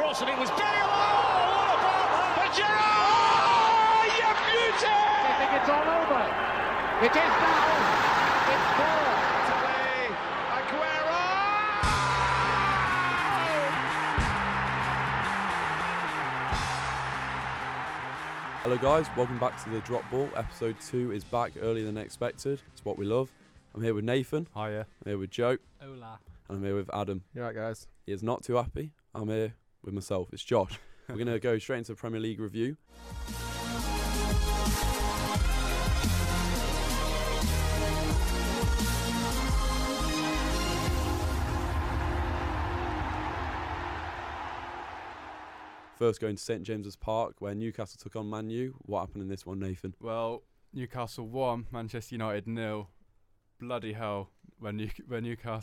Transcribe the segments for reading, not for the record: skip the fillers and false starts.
cross and it was Bale. Oh, what about that? Gerrard! You beauty! They think it's all over. It is now. It's 4. Today, Aguero! Hello guys, welcome back to the Drop Ball. Episode 2 is back earlier than expected. It's what we love. I'm here with Nathan. Hiya. I'm here with Joe. Hola. And I'm here with Adam. You alright, guys? He is not too happy. I'm here with myself. It's Josh. We're going to go straight into the Premier League review. First going to St James's Park, where Newcastle took on Man U. What happened in this one, Nathan? Well, Newcastle 1, Manchester United 0. Bloody hell. When Man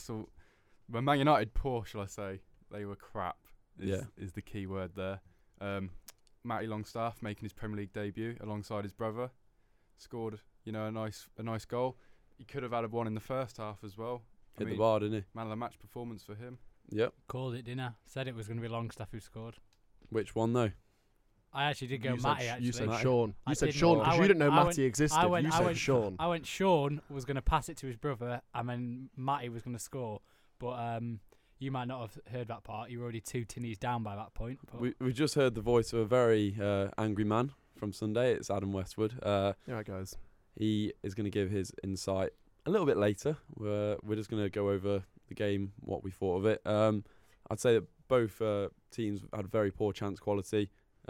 United poor, shall I say. They were crap, is the key word there. Matty Longstaff making his Premier League debut alongside his brother. Scored, a nice goal. He could have had one in the first half as well. Hit the bar, didn't he? Man of the match performance for him. Yep. Called it, didn't I? Said it was going to be Longstaff who scored. Which one, though? I actually did go Matty, actually. You said Matty. Sean. I You said didn't. Sean because you didn't know I Matty existed. You said Sean. I went Sean was going to pass it to his brother, and then Matty was going to score. But you might not have heard that part. You were already 2 tinnies down by that point. We just heard the voice of a very angry man from Sunday. It's Adam Westwood. Yeah, guys. He is going to give his insight a little bit later. We're just going to go over the game, what we thought of it. I'd say that both teams had very poor chance quality.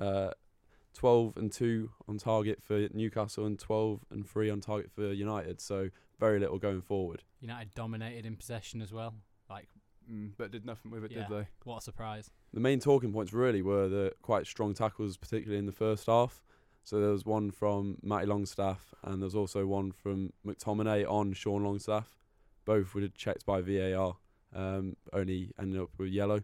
12 and 2 on target for Newcastle and 12 and 3 on target for United. So very little going forward. United dominated in possession as well. But did nothing with it, Yeah. did they? What a surprise. The main talking points really were the quite strong tackles, particularly in the first half. So there was one from Matty Longstaff and there was also one from McTominay on Sean Longstaff. Both were checked by VAR. Only ended up with yellow.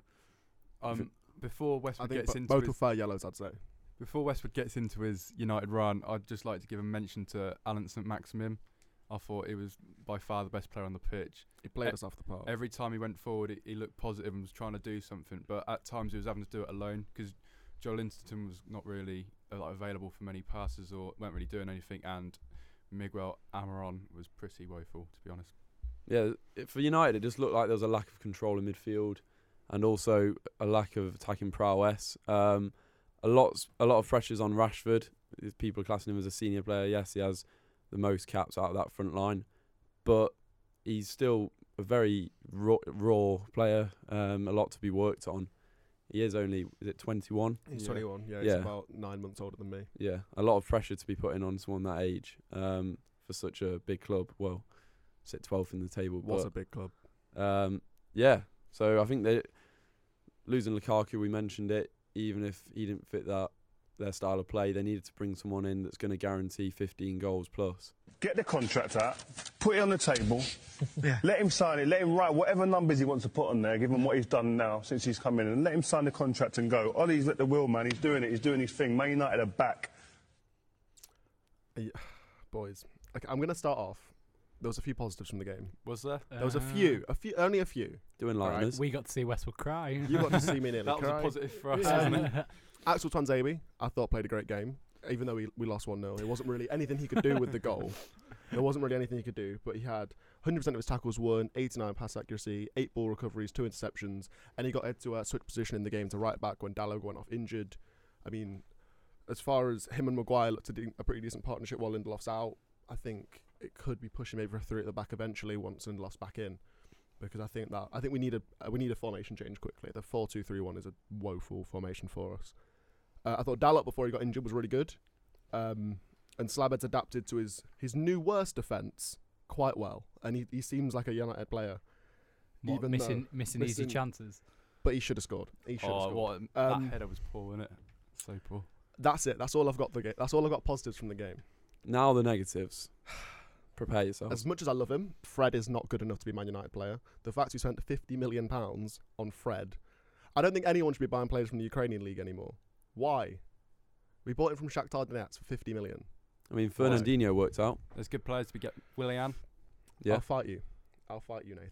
Before I Westwood think gets into both his, were fair yellows, I'd say. Before Westwood gets into his United run, I'd just like to give a mention to Alan St Maximin. I thought he was by far the best player on the pitch. He played us off the park. Every time he went forward, he looked positive and was trying to do something. But at times he was having to do it alone because Joel Linton was not really available for many passes or weren't really doing anything. And Miguel Amaron was pretty woeful, to be honest. Yeah, for United, it just looked like there was a lack of control in midfield and also a lack of attacking prowess. A lot of pressures on Rashford. People are classing him as a senior player. Yes, he has the most caps out of that front line, but he's still a very raw player. A lot to be worked on. He is only, is it 21? He's Yeah. 21. Yeah, Yeah. he's about 9 months older than me. Yeah, a lot of pressure to be putting on someone that age for such a big club. Well, sit 12th in the table. What's but, a big club? Yeah, so I think they losing Lukaku, we mentioned it, even if he didn't fit their style of play, they needed to bring someone in that's going to guarantee 15 goals plus. Get the contract out, put it on the table, let him sign it, let him write whatever numbers he wants to put on there, give him what he's done now since he's come in, and let him sign the contract and go. Ollie's at the wheel, man, he's doing it, he's doing his thing. Man United are back. Boys, okay, I'm going to start off. There was a few positives from the game. Was there? There was a few, only a few. Doing Alright, lightness. We got to see Westwood cry. You got to see me nearly That was cry. a positive for us, Yeah. wasn't it? Axel Tuanzebe, I thought played a great game, even though we lost 1-0. It wasn't really anything he could do with the goal. There wasn't really anything he could do, but he had 100% of his tackles won, 89 pass accuracy, 8 ball recoveries, 2 interceptions, and he got Ed to switch position in the game to right back when Dalot went off injured. I mean, as far as him and Maguire looked to do a pretty decent partnership while Lindelof's out, I think it could be pushing maybe for a 3 at the back eventually once Lindelof's back in, because I think we need a formation change quickly. The 4-2-3-1 is a woeful formation for us. I thought Dalot before he got injured was really good, and Slabhead's adapted to his new worst defence quite well, and he seems like a United player. Even missing easy chances. But he should have scored. He should have scored. That header was poor, wasn't it? So poor. That's it. That's all I've got for the game. That's all I've got positives from the game. Now the negatives. Prepare yourself. As much as I love him, Fred is not good enough to be a Man United player. The fact we spent £50 million on Fred, I don't think anyone should be buying players from the Ukrainian league anymore. Why? We bought him from Shakhtar Donetsk for $50 million. I mean, Fernandinho worked out. There's good players to get. Willian. Yeah. I'll fight you, Nathan.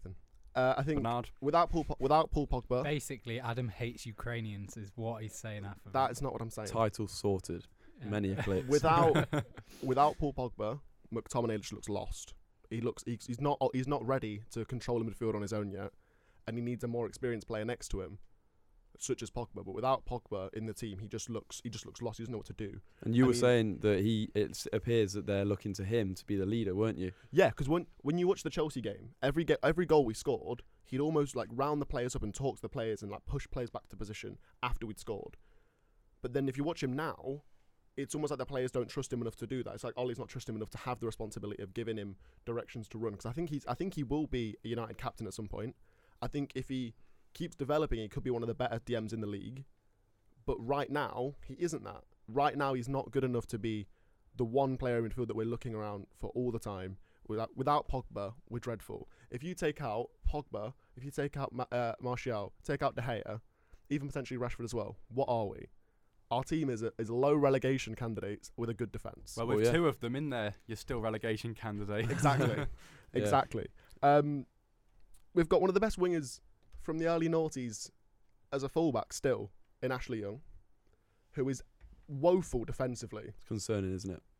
I think Bernard. without Paul Pogba, Basically, Adam hates Ukrainians, is what he's saying after that is not what I'm saying. Title sorted. Yeah. Many eclipse. Without Paul Pogba, McTominay just looks lost. He's not ready to control the midfield on his own yet, and he needs a more experienced player next to him, such as Pogba. But without Pogba in the team, he just looks lost. He doesn't know what to do. And you were saying that it appears that they're looking to him to be the leader, weren't you? Yeah, because when you watch the Chelsea game, every goal we scored, he'd almost like round the players up and talk to the players and like push players back to position after we'd scored. But then if you watch him now, it's almost like the players don't trust him enough to do that. It's like Ollie's not trusting him enough to have the responsibility of giving him directions to run. Because I think he will be a United captain at some point. I think if he keeps developing, he could be one of the better DMs in the league. But right now, he isn't that. Right now, he's not good enough to be the one player in midfield that we're looking around for all the time. Without Pogba, we're dreadful. If you take out Pogba, if you take out Martial, take out De Gea, even potentially Rashford as well, what are we? Our team is low relegation candidates with a good defence. Well, with two of them in there, you're still relegation candidate. Exactly. Exactly. We've got one of the best wingers from the early noughties as a fullback still in Ashley Young, who is woeful defensively. It's concerning, isn't it?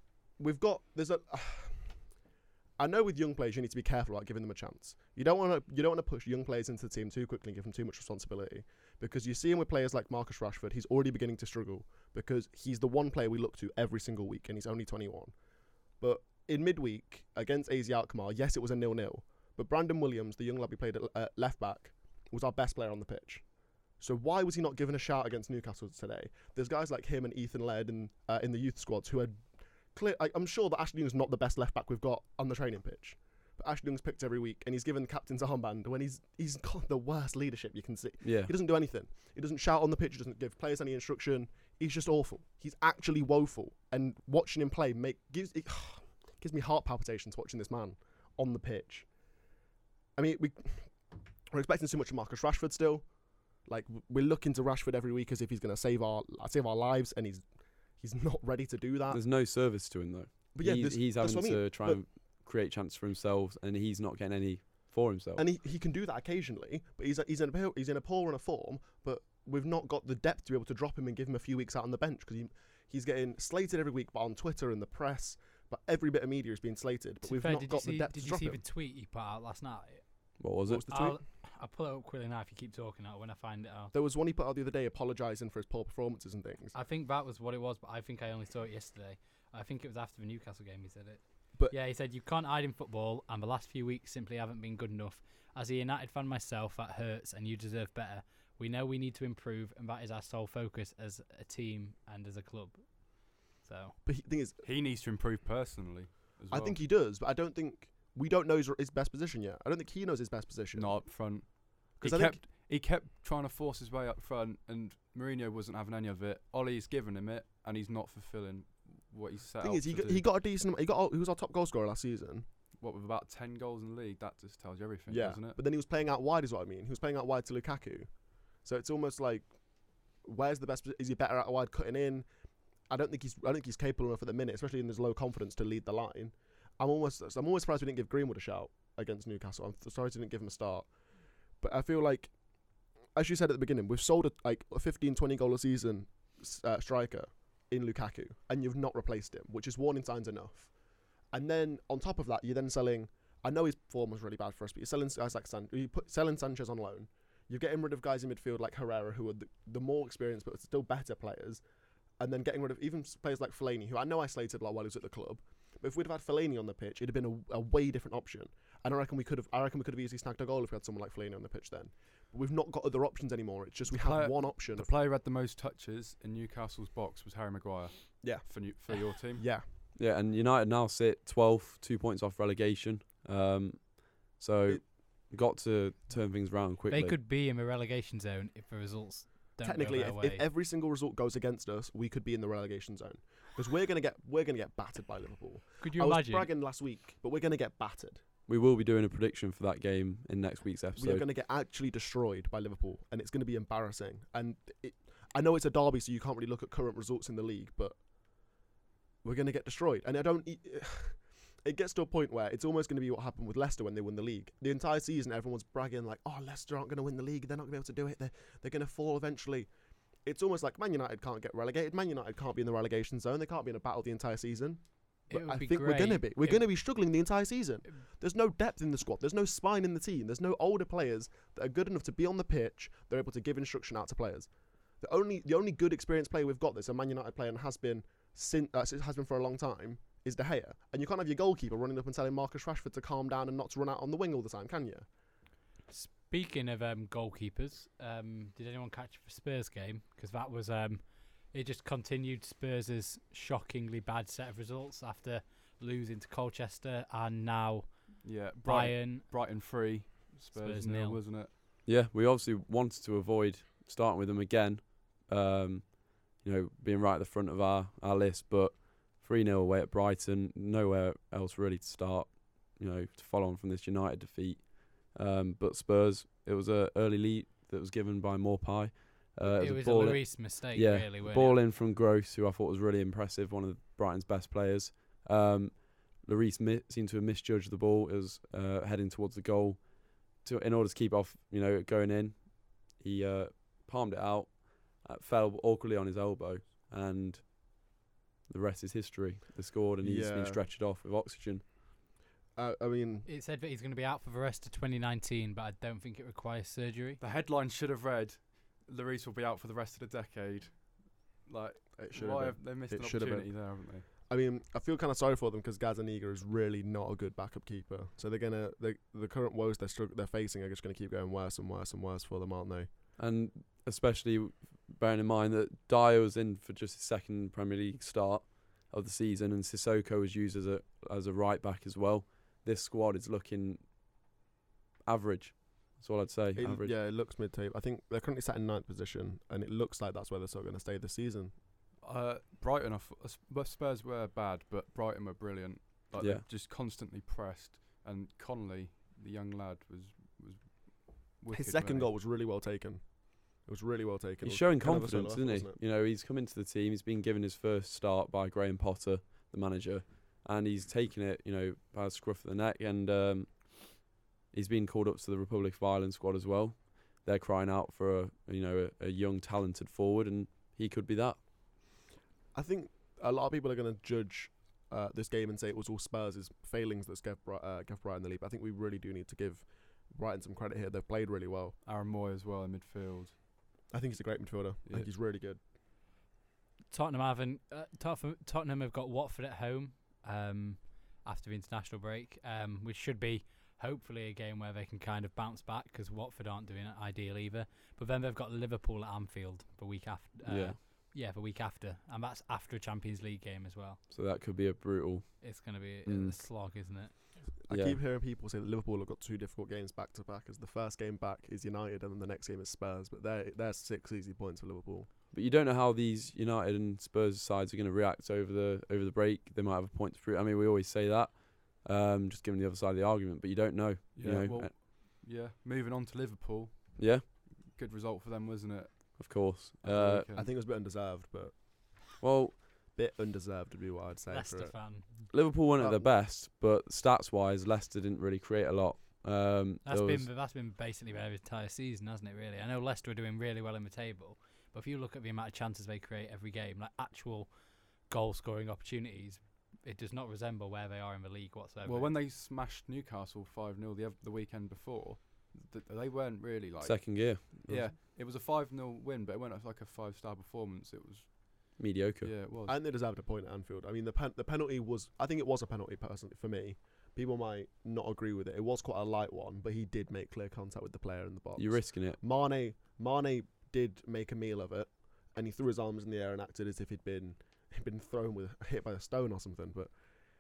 I know with young players you need to be careful about giving them a chance. You don't want to push young players into the team too quickly and give them too much responsibility, because you see him with players like Marcus Rashford. He's already beginning to struggle because he's the one player we look to every single week, and he's only 21. But in midweek against AZ Alkmaar, yes, it was a 0-0, but Brandon Williams, the young lad we played at left back, was our best player on the pitch. So why was he not given a shout against Newcastle today? There's guys like him and Ethan Laird in the youth squads who are clear. I'm sure that Ashley Young's not the best left back we've got on the training pitch, but Ashley Young's picked every week, and he's given the captain's armband when he's got the worst leadership you can see. Yeah. He doesn't do anything. He doesn't shout on the pitch. He doesn't give players any instruction. He's just awful. He's actually woeful. And watching him play gives me heart palpitations watching this man on the pitch. I mean, we're expecting so much from Marcus Rashford still. Like, we're looking to Rashford every week as if he's going to save our lives, and he's not ready to do that. There's no service to him though. But yeah, he's having to try and create chances for himself, and he's not getting any for himself. And he can do that occasionally, but he's in a poor run of form. But we've not got the depth to be able to drop him and give him a few weeks out on the bench, because he's getting slated every week on Twitter and the press. But every bit of media is being slated. But we've not got the depth to drop him. Did you see the tweet he put out last night? What was it? What was the tweet? I'll pull it up quickly now if you keep talking out when I find it out. There was one he put out the other day apologising for his poor performances and things. I think that was what it was, but I think I only saw it yesterday. I think it was after the Newcastle game he said it. But yeah, he said, "You can't hide in football, and the last few weeks simply haven't been good enough. As a United fan myself, that hurts, and you deserve better. We know we need to improve, and that is our sole focus as a team and as a club." So, but the thing is, he needs to improve personally as well. I think he does, but I don't think... We don't know his best position yet. I don't think he knows his best position. Not up front. He kept trying to force his way up front, and Mourinho wasn't having any of it. Ollie's given him it, and he's not fulfilling what he's set out to do. He got a decent... He was our top goal scorer last season. What, with about 10 goals in the league? That just tells you everything, yeah, doesn't it? But then he was playing out wide is what I mean. He was playing out wide to Lukaku. So it's almost like, where's the best... Is he better out wide cutting in? I don't think he's capable enough at the minute, especially in his low confidence, to lead the line. I'm always surprised we didn't give Greenwood a shout against Newcastle. I'm sorry we didn't give him a start. But I feel like, as you said at the beginning, we've sold a 15, 20 goal a season striker in Lukaku, and you've not replaced him, which is warning signs enough. And then on top of that, you're then selling... I know his form was really bad for us, but you're selling guys like selling Sanchez on loan. You're getting rid of guys in midfield like Herrera, who are the more experienced but still better players, and then getting rid of even players like Fellaini, who I know I slated a lot while he was at the club. But if we'd have had Fellaini on the pitch, it'd have been a way different option. And I reckon we could have easily snagged a goal if we had someone like Fellaini on the pitch then. But we've not got other options anymore. It's just we have one option. The player who had the most touches in Newcastle's box was Harry Maguire. Yeah. For your team. Yeah. Yeah, and United now sit 12th, 2 points off relegation. So got to turn things around quickly. They could be in the relegation zone if the results don't technically go their way. If every single result goes against us, we could be in the relegation zone. Because we're gonna get battered by Liverpool. Could you I imagine? was bragging last week, but we're gonna get battered. We will be doing a prediction for that game in next week's episode. We are gonna get actually destroyed by Liverpool, and it's gonna be embarrassing. And I know it's a derby, so you can't really look at current results in the league, but we're gonna get destroyed. And it gets to a point where it's almost going to be what happened with Leicester when they won the league. The entire season, everyone's bragging like, "Oh, Leicester aren't going to win the league. They're not going to be able to do it. They're going to fall eventually." It's almost like Man United can't get relegated. Man United can't be in the relegation zone. They can't be in a battle the entire season. But I think we're going to be. We're going to be struggling the entire season. There's no depth in the squad. There's no spine in the team. There's no older players that are good enough to be on the pitch. They're able to give instruction out to players. The only good experienced player we've got that's a Man United player and has been for a long time is De Gea. And you can't have your goalkeeper running up and telling Marcus Rashford to calm down and not to run out on the wing all the time, can you? Speaking of goalkeepers, did anyone catch the Spurs game? Because that was it just continued Spurs' shockingly bad set of results after losing to Colchester and now Brighton 3, Spurs 0, wasn't it? Yeah, we obviously wanted to avoid starting with them again, being right at the front of our list, but 3-0 away at Brighton, nowhere else really to start, to follow on from this United defeat. But Spurs, it was an early lead that was given by Maupay. It was a Lloris mistake, really. Ball in from Gross, who I thought was really impressive, one of Brighton's best players. Lloris seemed to have misjudged the ball. It was heading towards the goal. In order to keep off, going in, he palmed it out, fell awkwardly on his elbow, and the rest is history. They scored, and he's been stretched off with oxygen. It said that he's going to be out for the rest of 2019, but I don't think it requires surgery. The headline should have read, Lloris will be out for the rest of the decade. They missed an opportunity there, haven't they? I mean, I feel kind of sorry for them because Gazzaniga is really not a good backup keeper. So the current woes they're facing are just going to keep going worse and worse and worse for them, aren't they? And especially bearing in mind that Dyer was in for just his second Premier League start of the season, and Sissoko was used as a right back as well. This squad is looking average. That's all I'd say. Average. Yeah, it looks mid-table. I think they're currently sat in 9th position, and it looks like that's where they're still going to stay this season. Brighton, Spurs were bad, but Brighton were brilliant. They just constantly pressed, and Connolly, the young lad, was wicked. His second goal was really well taken. It was really well taken. He's showing confidence, isn't he? He's come into the team. He's been given his first start by Graham Potter, the manager, and he's taken it, by a scruff of the neck. And he's been called up to the Republic of Ireland squad as well. They're crying out for a young, talented forward, and he could be that. I think a lot of people are going to judge this game and say it was all Spurs' failings that gave Brighton the lead. But I think we really do need to give Brighton some credit here. They've played really well. Aaron Moy as well in midfield. I think he's a great midfielder. I think he's really good. Tottenham have got Watford at home after the international break, which should be hopefully a game where they can kind of bounce back because Watford aren't doing it ideal either. But then they've got Liverpool at Anfield the week after. The week after, and that's after a Champions League game as well. So that could be a brutal. It's going to be a slog, isn't it? I keep hearing people say that Liverpool have got 2 difficult games back to back. As the first game back is United, and then the next game is Spurs. But they're 6 easy points for Liverpool. But you don't know how these United and Spurs sides are going to react over the break. They might have a point to prove. I mean, we always say that, just giving the other side of the argument. But you don't know. Moving on to Liverpool. Yeah. Good result for them, wasn't it? Of course. I think it was a bit undeserved, but bit undeserved would be what I'd say. Leicester fan. Liverpool weren't at their best, but stats-wise, Leicester didn't really create a lot. That's been basically their entire season, hasn't it? Really, I know Leicester are doing really well in the table, but if you look at the amount of chances they create every game, like actual goal-scoring opportunities, it does not resemble where they are in the league whatsoever. Well, when they smashed Newcastle 5-0 the weekend before, they weren't really like second gear. Yeah, it was a 5-0 win, but it went like a 5-star performance. It was mediocre. Yeah, it was. And they deserved a point at Anfield. I mean, the penalty was. I think it was a penalty personally for me. People might not agree with it. It was quite a light one, but he did make clear contact with the player in the box. You're risking it. Mane did make a meal of it, and he threw his arms in the air and acted as if he'd been hit by a stone or something. But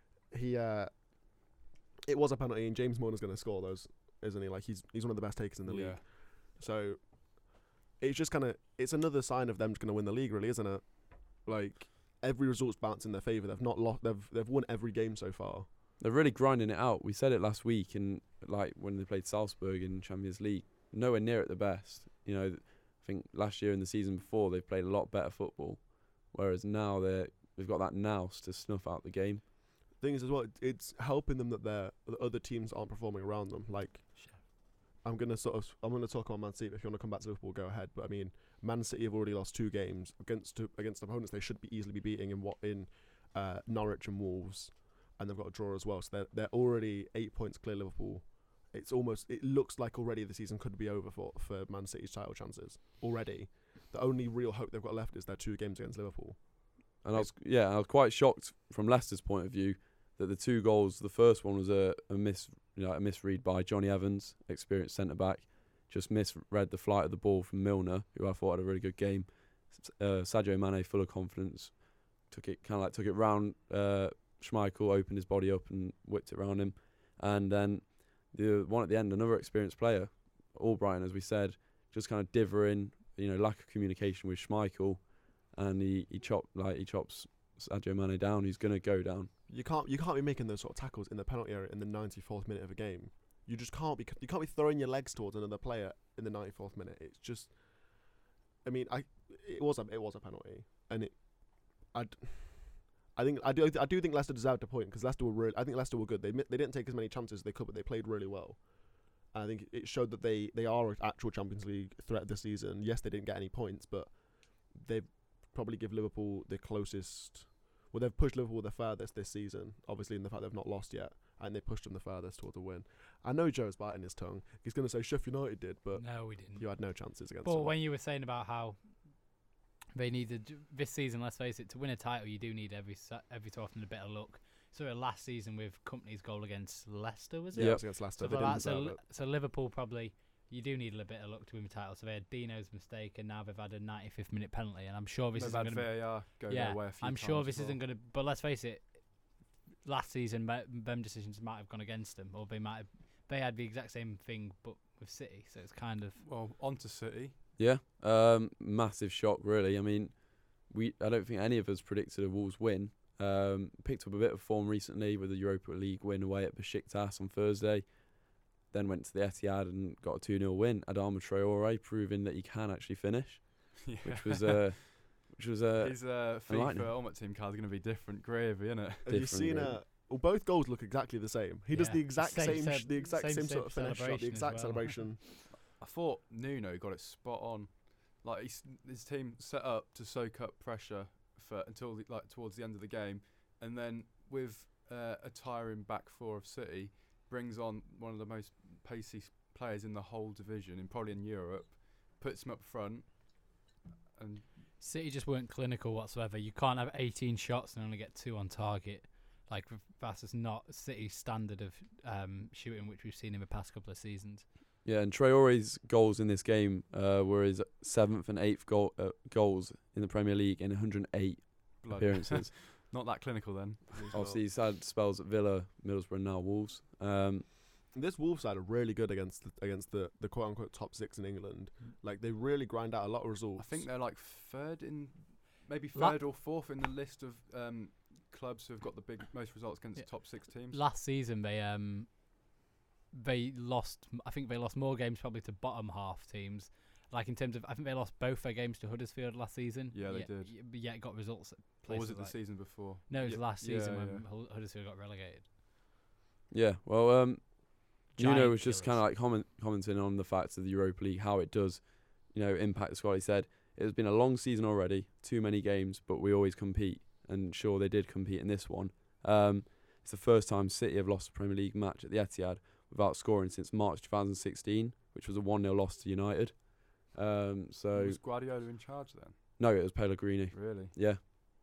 it was a penalty, and James Milner's going to score those, isn't he? Like he's one of the best takers in the league. So it's just it's another sign of them going to win the league, really, isn't it? Like every result's bounced in their favour. They've not lost. They've won every game so far. They're really grinding it out. We said it last week, and like when they played Salzburg in Champions League, nowhere near at the best. I think last year and the season before they played a lot better football, whereas now they've got that nous to snuff out the game. thing is as well, it's helping them that the other teams aren't performing around them. Like, I'm gonna talk about Man City. If you want to come back to Liverpool, go ahead. But I mean, Man City have already lost 2 games against opponents they should easily be beating in Norwich and Wolves, and they've got a draw as well. So they're already 8 points clear Liverpool. It looks like already the season could be over for Man City's title chances already. The only real hope they've got left is their 2 games against Liverpool. And I was quite shocked from Leicester's point of view that the 2 goals, the first one was a misread by Johnny Evans, experienced centre back, just misread the flight of the ball from Milner, who I thought had a really good game. Sadio Mane, full of confidence, took it round. Schmeichel opened his body up and whipped it round him, and then the one at the end, another experienced player, Albrighton, as we said, just kind of divering, lack of communication with Schmeichel, and he chops Sadio Mane down. He's going to go down. You can't be making those sort of tackles in the penalty area in the 94th minute of a game. You just can't be. You can't be throwing your legs towards another player in the 94th minute. It's just. I mean, it was a penalty, and I do think Leicester deserved a point because Leicester were I think Leicester were good. They didn't take as many chances as they could, but they played really well. And I think it showed that they are an actual Champions League threat this season. Yes, they didn't get any points, but they've probably give Liverpool the closest. Well, they've pushed Liverpool the furthest this season, obviously in the fact they've not lost yet, and they pushed them the furthest towards a win. I know Joe's biting his tongue. He's going to say Sheffield United did, but no, we didn't. You had no chances against them. But them. when you were saying about how they needed this season, let's face it, to win a title, you do need every so often a bit of luck. So last season with Kompany's goal against Leicester, was it? Yeah, it was against Leicester. So Liverpool probably. You do need a little bit of luck to win the title. So they had Dino's mistake, and now they've had a 95th minute penalty, and I'm sure this isn't going to. VAR go their way a few I'm times sure this well. isn't going to. But let's face it, last season them decisions might have gone against them, or they had the exact same thing, but with City. So it's kind of on to City. Yeah, massive shock, really. I mean, I don't think any of us predicted a Wolves win. Picked up a bit of form recently with the Europa League win away at Besiktas on Thursday. Then went to the Etihad and got a 2-0 win. Adama Traore proving that he can actually finish, which was his FIFA Ultimate Team card is going to be different gravy, isn't it? Have you seen both goals look exactly the same. He does the exact same sort of finish shot, the exact celebration. I thought Nuno got it spot on. Like his team set up to soak up pressure until towards the end of the game, and then with a tiring back 4 of City, brings on one of the most pacey players in the whole division, and probably in Europe, puts him up front, and City just weren't clinical whatsoever. You can't have 18 shots and only get 2 on target. Like, that's just not City's standard of shooting, which we've seen in the past couple of seasons. Yeah, and Traore's goals in this game were his 7th and 8th goals in the Premier League in 108 appearances. Not that clinical then. Obviously, he's had spells at Villa, Middlesbrough, and now Wolves. This Wolves side are really good against the quote unquote top 6 in England. Like, they really grind out a lot of results. I think they're like third or fourth in the list of clubs who have got the most results against the top 6 teams. Last season they lost. I think they lost more games probably to bottom half teams. Like, in terms of, I think they lost both their games to Huddersfield last season. Yeah, they did. Yeah, it got results. Or was it the season before? No, it was last season when Huddersfield got relegated. Yeah, well, Nuno was just kind of like commenting on the fact of the Europa League, how it does, impact the squad. He said, it has been a long season already, too many games, but we always compete. And sure, they did compete in this one. It's the first time City have lost a Premier League match at the Etihad without scoring since March 2016, which was a 1-0 loss to United. So was Guardiola in charge then? No, it was Pellegrini. Really? Yeah.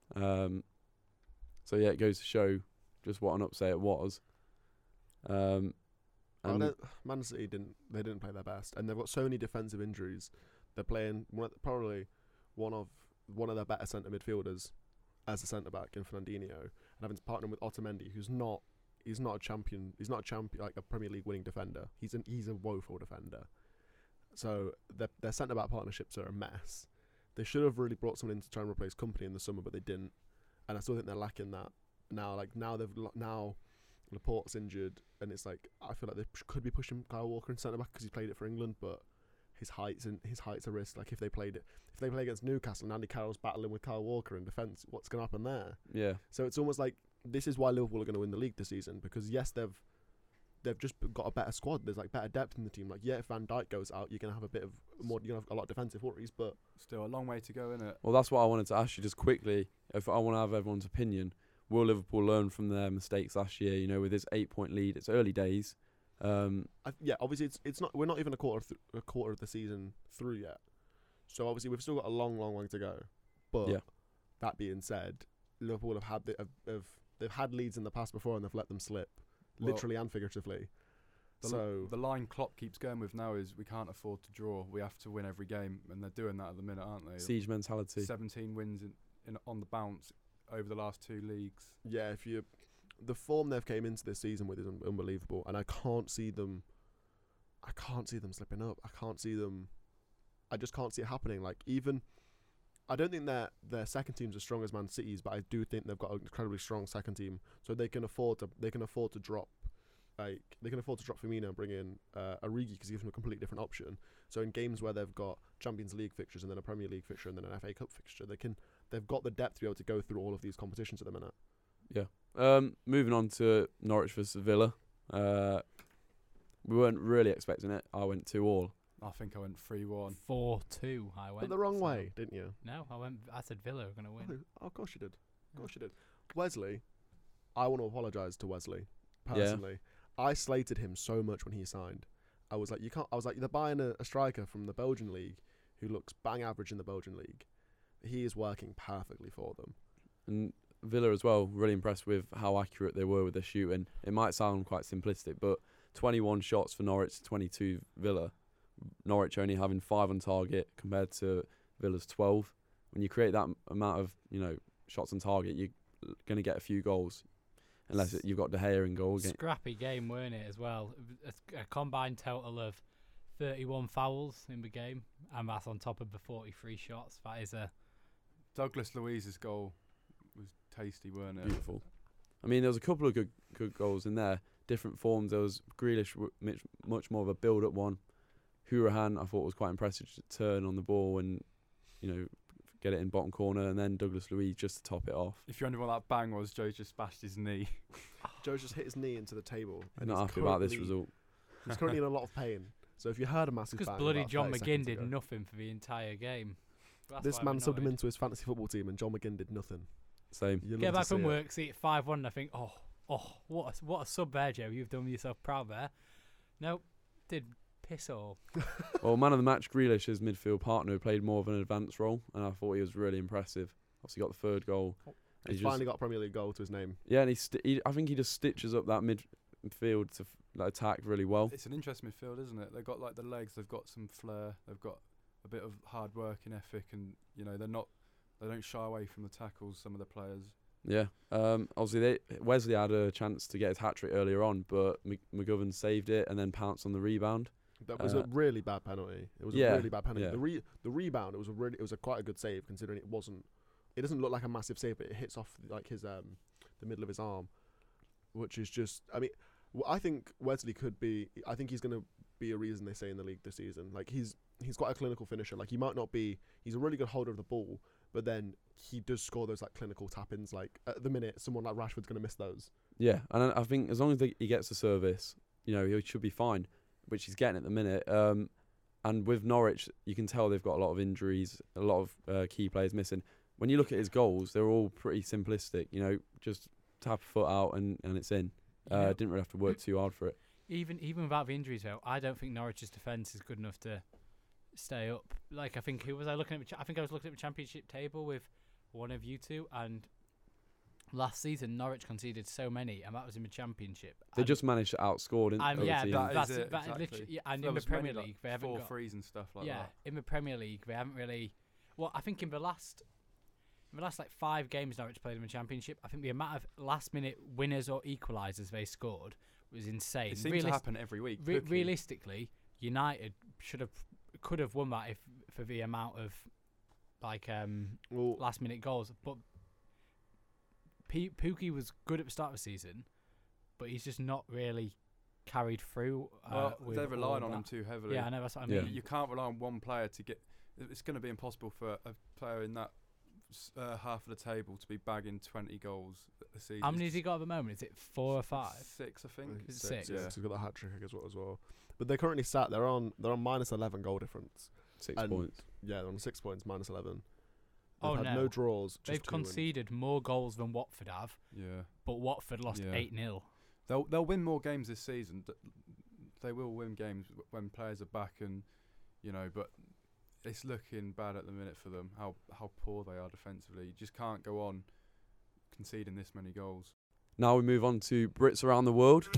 So yeah, it goes to show just what an upset it was. Man City didn't play their best, and they've got so many defensive injuries. They're playing probably one of their better centre midfielders as a centre back in Fernandinho, and having to partner with Otamendi, who's not a champion. He's not a champion, like a Premier League winning defender. He's a woeful defender. So their centre back partnerships are a mess. They should have really brought someone in to try and replace Kompany in the summer, but they didn't. And I still think they're lacking that now. Now Laporte's injured, and it's like I feel like they could be pushing Kyle Walker in centre back because he played it for England, but his height's a risk. Like if they play against Newcastle and Andy Carroll's battling with Kyle Walker in defence, what's going to happen there? Yeah. So it's almost like this is why Liverpool are going to win the league this season, because yes, they've just got a better squad. There's like better depth in the team. Like, yeah, if Van Dijk goes out, you're going to have you're going to have a lot of defensive worries, but Still a long way to go, isn't it? Well, that's what I wanted to ask you just quickly. If I want to have everyone's opinion, will Liverpool learn from their mistakes last year? You know, with this 8-point lead, it's early days. Obviously it's not. We're not even a quarter of the season through yet. So obviously we've still got a long way to go. But Yeah. that being said, Liverpool have had they've had leads in the past before and they've let them slip, Well, literally and figuratively. The line Klopp keeps going with now is we can't afford to draw. We have to win every game, and they're doing that at the minute, aren't they? Siege mentality. 17 wins in on the bounce over the last 2 leagues. Yeah, the form they've came into this season with is unbelievable, and I can't see them slipping up. I just can't see it happening. Like, even I don't think their second team's as strong as Man City's, but I do think they've got an incredibly strong second team, so they can afford to drop Firmino and bring in Origi, because he gives them a completely different option. So in games where they've got Champions League fixtures and then a Premier League fixture and then an FA Cup fixture, they've got the depth to be able to go through all of these competitions at the minute. Yeah. Moving on to Norwich versus Villa. We weren't really expecting it. I went 2-2. I think I went 3-1. 4-2. I went. But the wrong so- way, didn't you? No, I said Villa are going to win. Oh, of course you did. Yeah. Of course you did. Wesley, I want to apologise to Wesley personally. I slated him so much when he signed. I was like, they're buying a striker from the Belgian league who looks bang average in the Belgian league. He is working perfectly for them. And Villa as well, really impressed with how accurate they were with their shooting. It might sound quite simplistic, but 21 shots for Norwich to 22 Villa. Norwich only having 5 on target compared to Villa's 12. When you create that amount of shots on target, you're going to get a few goals, unless you've got De Gea in goal. Scrappy game, weren't it, as well? A combined total of 31 fouls in the game, and that's on top of the 43 shots. That is a... Douglas Luiz's goal was tasty, weren't it? Beautiful. I mean, there was a couple of good goals in there. Different forms. There was Grealish, much more of a build-up one. Hourihane, I thought, was quite impressive to turn on the ball and, get it in bottom corner, and then Douglas Luiz just to top it off. If you're wondering what that bang was, Joe just bashed his knee. Joe's just hit his knee into the table. I'm not happy about this result. He's currently in a lot of pain. So if you heard a massive Because bang, bloody about John 30 McGinn seconds did ago, nothing for the entire game. That's this why I'm man subbed him annoyed. into his fantasy football team, and John McGinn did nothing. Same. You Get love to back see from it. work, see it 5-1, and I think, what a sub there, Joe. You've done yourself proud there. Nope, did piss all. Well, man of the match, Grealish, his midfield partner, who played more of an advanced role, and I thought he was really impressive. Obviously got the third goal. And He's finally got a Premier League goal to his name. Yeah, and I think he just stitches up that midfield to attack really well. It's an interesting midfield, isn't it? They've got like the legs, they've got some flair, they've got a bit of hard work and ethic, and they don't shy away from the tackles. Some of the players. Yeah. Obviously, Wesley had a chance to get his hat-trick earlier on, but McGovern saved it and then pounced on the rebound. That was a really bad penalty. It was a really bad penalty. Yeah. The rebound, it was quite a good save, considering it doesn't look like a massive save, but it hits off like his the middle of his arm, which is just. I mean, I think Wesley could be. I think he's going to be a reason they stay in the league this season. Like he's quite a clinical finisher. Like he might not be. He's a really good holder of the ball, but then he does score those like clinical tap-ins. Like at the minute, someone like Rashford's going to miss those. Yeah, and I think as long as he gets the service, he should be fine, which he's getting at the minute. And with Norwich, you can tell they've got a lot of injuries, a lot of key players missing. When you look at his goals, they're all pretty simplistic. Just tap a foot out and it's in. Didn't really have to work too hard for it. Even without the injuries, though, I don't think Norwich's defence is good enough to stay up. Like, I think, I think I was looking at the Championship table with one of you two, and last season Norwich conceded so many, and that was in the Championship. They just managed to outscore, didn't they? Yeah, That is it, that exactly. literally, yeah, and There in the was many, Premier like, League, they haven't 4 got. threes and stuff like Yeah, that. in the Premier League, they haven't really. Well, I think in the last like 5 games Norwich played in the Championship, I think the amount of last-minute winners or equalisers they scored was insane. It seems to happen every week. Realistically, United could have won that for the amount of last-minute goals. But Pukki was good at the start of the season, but he's just not really carried through. They're relying on him too heavily. Yeah, I know, that's what I mean. Yeah. You can't rely on one player to get. It's going to be impossible for a player in that half of the table to be bagging 20 goals a season. How many has he got at the moment? Is it 4 or 5? 6, I think. Is it 6? Yeah, he's got the hat trick as well. But they're currently sat. They're on minus 11 goal difference. 6 And points. Yeah, they're on 6 points, minus 11. Oh, They've had no draws. Just They've 2 wins. conceded more goals than Watford have, Yeah. but Watford lost Yeah. 8-0. They'll win more games this season. They will win games when players are back, and but it's looking bad at the minute for them. How poor they are defensively. You just can't go on conceding this many goals. Now we move on to Brits around the world.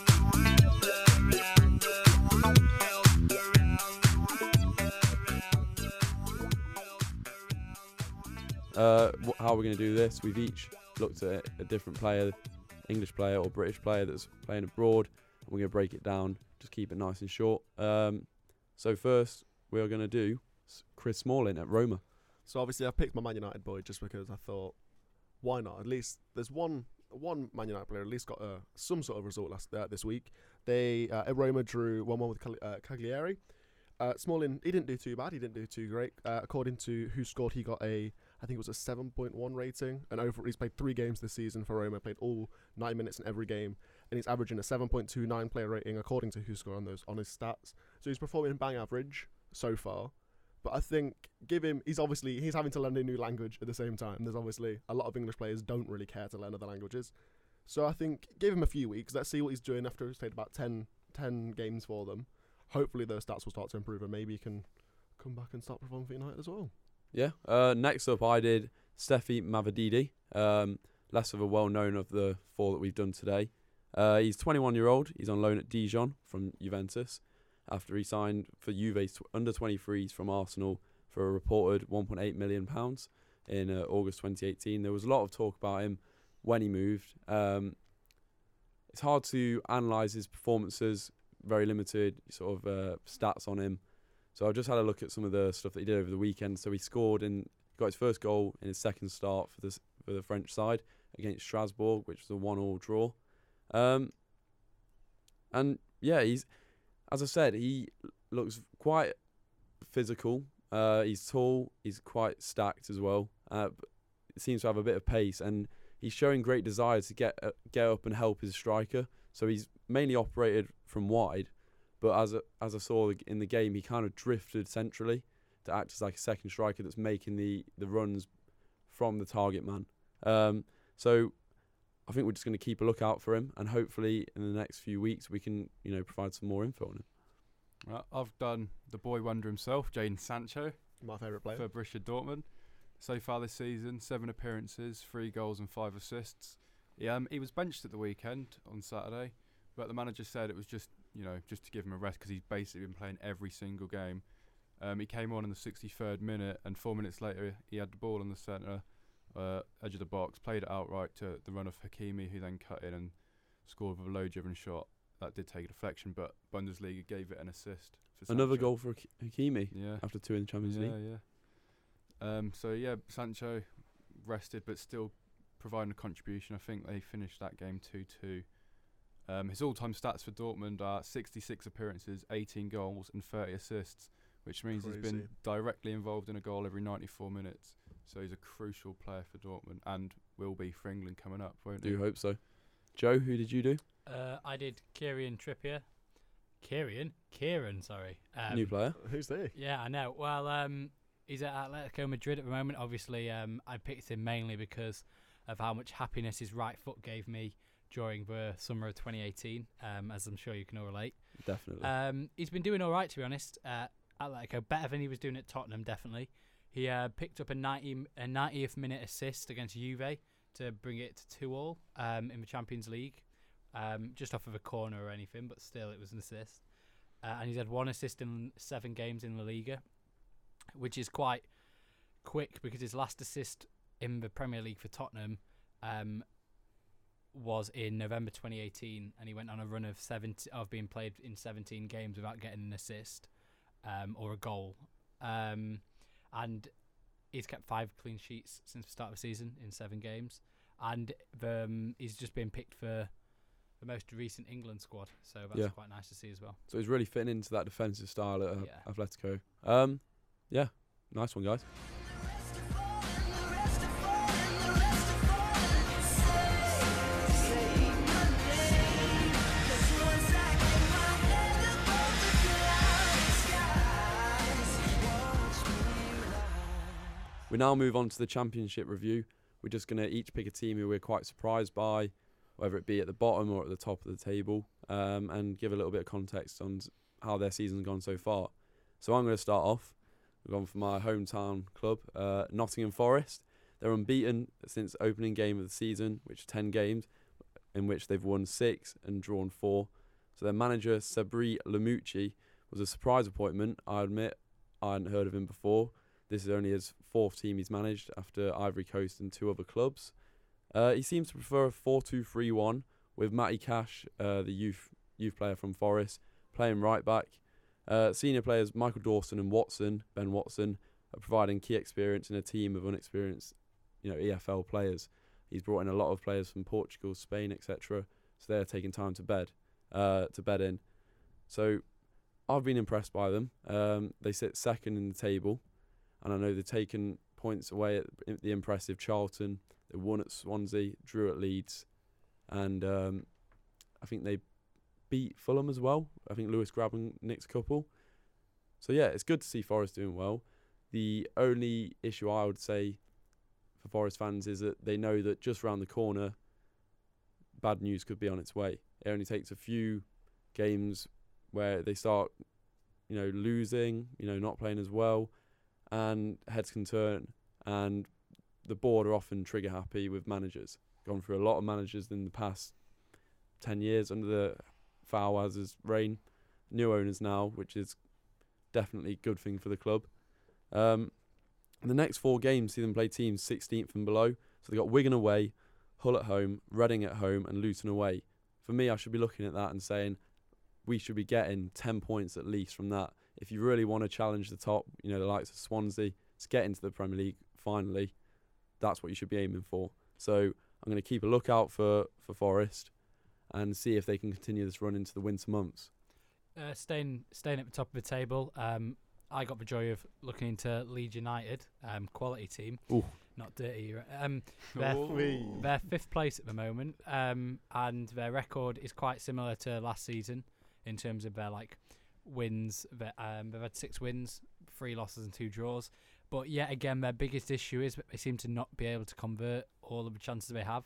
How are we going to do this? We've each looked at a different player, English player or British player that's playing abroad, and we're going to break it down, just keep it nice and short. So first, we are going to do Chris Smalling at Roma. So obviously I picked my Man United boy just because I thought, why not? At least there's one Man United player at least got some sort of result this week. They at Roma drew 1-1 with Cagliari. Smalling, he didn't do too bad. He didn't do too great. According to Who Scored, he got I think it was a 7.1 rating. And he's played 3 games this season for Roma. Played all 90 minutes in every game, and he's averaging a 7.29 player rating according to Who Scored on his stats. So he's performing bang average so far. But I think he's having to learn a new language at the same time. There's obviously a lot of English players don't really care to learn other languages. So I think give him a few weeks. Let's see what he's doing after he's played about 10 games for them. Hopefully those stats will start to improve and maybe he can come back and start performing for United as well. Yeah. Next up, I did Steffi Mavadidi. Less of a well-known of the 4 that we've done today. He's 21-year-old. He's on loan at Dijon from Juventus after he signed for Juve's under-23s from Arsenal for a reported £1.8 million in August 2018. There was a lot of talk about him when he moved. It's hard to analyse his performances, very limited sort of stats on him. So I just had a look at some of the stuff that he did over the weekend. So he got his first goal in his second start for the French side against Strasbourg, which was a 1-1 draw. And yeah, as I said, he looks quite physical. He's tall. He's quite stacked as well. He seems to have a bit of pace, and he's showing great desire to get up and help his striker. So he's mainly operated from wide, but as I saw in the game, he kind of drifted centrally to act as like a second striker that's making the runs from the target man. So I think we're just going to keep a lookout for him, and hopefully in the next few weeks we can provide some more info on him. I've done the boy wonder himself, Jadon Sancho, My favourite player. for Borussia Dortmund. So far this season, 7 appearances, 3 goals and 5 assists. He was benched at the weekend on Saturday, but the manager said it was just to give him a rest because he's basically been playing every single game. He came on in the 63rd minute, and 4 minutes later he had the ball on the centre edge of the box, played it outright to the run of Hakimi, who then cut in and scored with a low-driven shot. That did take a deflection, but Bundesliga gave it an assist. Another goal for Hakimi after 2 in the Champions League. Sancho rested but still providing a contribution. I think they finished that game 2-2. His all-time stats for Dortmund are 66 appearances, 18 goals and 30 assists, which means he's been directly involved in a goal every 94 minutes. So he's a crucial player for Dortmund and will be for England coming up, won't he? Do hope so. Joe, who did you do? I did Kieran Trippier. Kieran, sorry. New player. Who's they? Yeah, I know. Well, he's at Atletico Madrid at the moment. Obviously, I picked him mainly because of how much happiness his right foot gave me during the summer of 2018, as I'm sure you can all relate. Definitely. He's been doing all right, to be honest, at Atletico. Better than he was doing at Tottenham, definitely. He picked up a 90th minute assist against Juve to bring it to 2-2 in the Champions League. Just off of a corner or anything, but still it was an assist. And he's had 1 assist in 7 games in La Liga, which is quite quick because his last assist in the Premier League for Tottenham was in November 2018, and he went on a run of being played in 17 games without getting an assist or a goal. And he's kept 5 clean sheets since the start of the season in 7 games. And he's just been picked for the most recent England squad, so that's quite nice to see as well. So he's really fitting into that defensive style at Atletico. Nice one, guys. now move on to the Championship review. We're just going to each pick a team who we're quite surprised by, whether it be at the bottom or at the top of the table, and give a little bit of context on how their season's gone so far. So I'm going to start off. We've gone for my hometown club, Nottingham Forest. They're unbeaten since opening game of the season, which is 10 games, in which they've won 6 and drawn 4. So their manager, Sabri Lamucci, was a surprise appointment. I admit I hadn't heard of him before. This is only his 4th team he's managed after Ivory Coast and 2 other clubs. He seems to prefer a 4-2-3-1 with Matty Cash, the youth player from Forest, playing right back. Senior players Michael Dawson and Ben Watson, are providing key experience in a team of unexperienced, EFL players. He's brought in a lot of players from Portugal, Spain, etc. So they're taking time to bed in. So I've been impressed by them. They sit second in the table, and I know they've taken points away at the impressive Charlton. They won at Swansea, drew at Leeds, and I think they beat Fulham as well. I think Lewis Grabban nicked a couple. So yeah, it's good to see Forest doing well. The only issue I would say for Forest fans is that they know that just around the corner, bad news could be on its way. It only takes a few games where they start, losing, not playing as well, and heads can turn. And the board are often trigger happy with managers. Gone through a lot of managers in the past 10 years under the Fawaz's reign. New owners now, which is definitely a good thing for the club. The next 4 games see them play teams 16th and below. So they got Wigan away, Hull at home, Reading at home, and Luton away. For me, I should be looking at that and saying we should be getting 10 points at least from that. If you really want to challenge the top, the likes of Swansea, to get into the Premier League finally, that's what you should be aiming for. So I'm going to keep a lookout for Forest and see if they can continue this run into the winter months. Staying at the top of the table, I got the joy of looking into Leeds United, quality team, Ooh. Not dirty. They're 5th place at the moment, and their record is quite similar to last season in terms of their wins. They've had 6 wins, 3 losses and 2 draws. But yet again, their biggest issue is that they seem to not be able to convert all of the chances they have.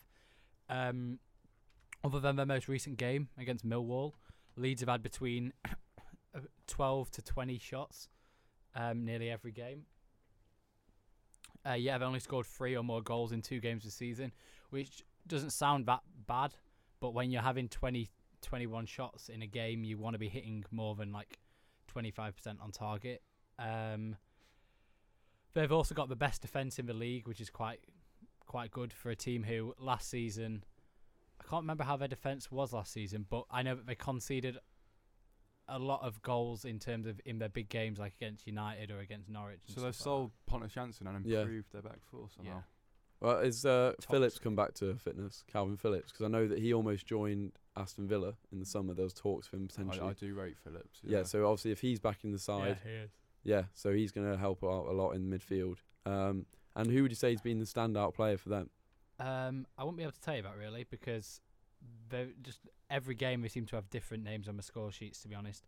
Other than their most recent game against Millwall, Leeds have had between 12 to 20 shots nearly every game. They've only scored 3 or more goals in 2 games this season, which doesn't sound that bad. But when you're having 21 shots in a game, you want to be hitting more than 25% on target. They've also got the best defence in the league, which is quite good for a team who last season, I can't remember how their defence was last season, but I know that they conceded a lot of goals in their big games, like against United or against Norwich. So they've sold Pontus Jansson and improved their back four somehow. Yeah. Well, is Phillips come back to fitness? Calvin Phillips, because I know that he almost joined Aston Villa in the summer. There was talks for him potentially. I do rate Phillips. Yeah, so obviously if he's back in the side, he is. Yeah, so he's going to help out a lot in midfield. And who would you say has been the standout player for them? I won't be able to tell you that really, because just every game they seem to have different names on the score sheets, to be honest.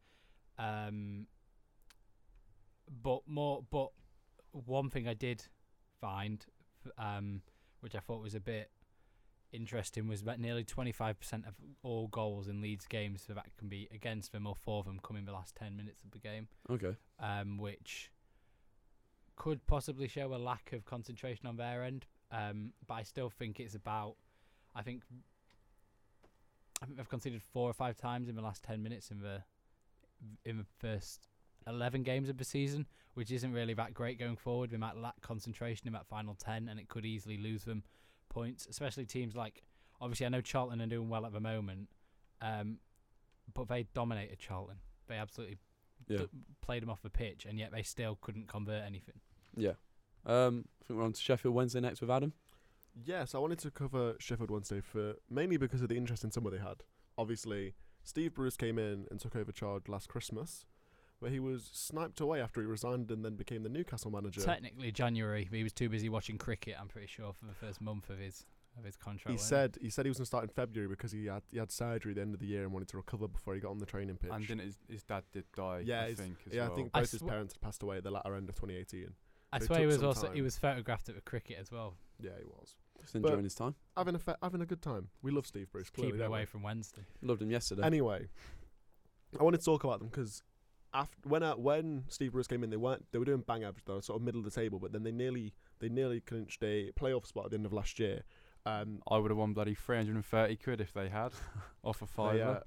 But one thing I did find, which I thought was a bit interesting, was that nearly 25% of all goals in Leeds games, so that can be against them or for them, come in the last 10 minutes of the game. Okay. Which could possibly show a lack of concentration on their end. But I still think it's about, I think they've conceded 4 or 5 times in the last 10 minutes in the first 11 games of the season, which isn't really that great going forward. They might lack concentration in that final 10, and it could easily lose them points, especially teams like, obviously I know Charlton are doing well at the moment, but they dominated Charlton. They absolutely played them off the pitch, and yet they still couldn't convert anything. Yeah. I think we're on to Sheffield Wednesday next with Adam. Yes, I wanted to cover Sheffield Wednesday mainly because of the interesting summer they had. Obviously, Steve Bruce came in and took over charge last Christmas, where he was sniped away after he resigned and then became the Newcastle manager. Technically January, but he was too busy watching cricket, I'm pretty sure, for the first month of his contract. He said he was going to start in February because he had surgery at the end of the year and wanted to recover before he got on the training pitch. And then his dad did die, I as think well. both his parents had passed away at the latter end of 2018. I It swear he took was some also time. he was photographed at cricket as well, Yeah, he was Just enjoying his time. having a good time. We love Steve Bruce. Clearly, keeping don't we? away from Wednesday. Loved him yesterday. Anyway, I wanted to talk about them because when Steve Bruce came in, they were doing bang average though, sort of middle of the table, but then they nearly clinched a playoff spot at the end of last year. I would have won bloody 330 quid if they had off a fiver.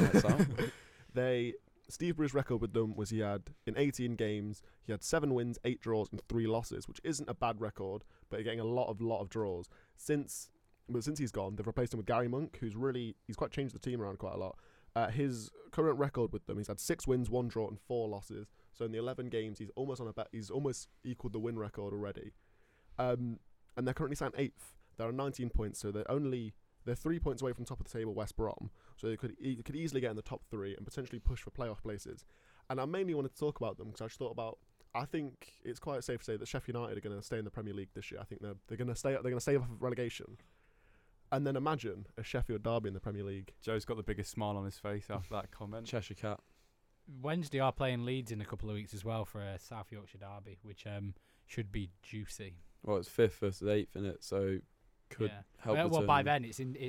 Steve Bruce's record with them was he had in 18 games he had 7 wins, 8 draws, and 3 losses, which isn't a bad record, but they're getting a lot of draws. Since he's gone, they've replaced him with Gary Monk, he's quite changed the team around quite a lot. His current record with them, he's had 6 wins, 1 draw, and 4 losses. So in the 11 games, he's almost he's almost equaled the win record already. And they're currently sat 8th. They're on 19 points, so they're 3 points away from top of the table, West Brom. So they could easily get in the top 3 and potentially push for playoff places. And I mainly wanted to talk about them because I think it's quite safe to say that Sheffield United are going to stay in the Premier League this year. I think they're going to stay off of relegation. And then imagine a Sheffield derby in the Premier League. Joe's got the biggest smile on his face after that comment. Cheshire Cat. Wednesday are playing Leeds in a couple of weeks as well for a South Yorkshire derby, which should be juicy. Well, it's 5th versus 8th, isn't it? So could help. Well, by then it's in